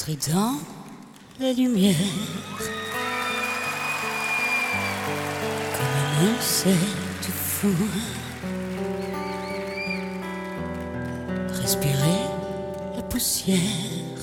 entrer dans la lumière comme un insecte fou, respirer la poussière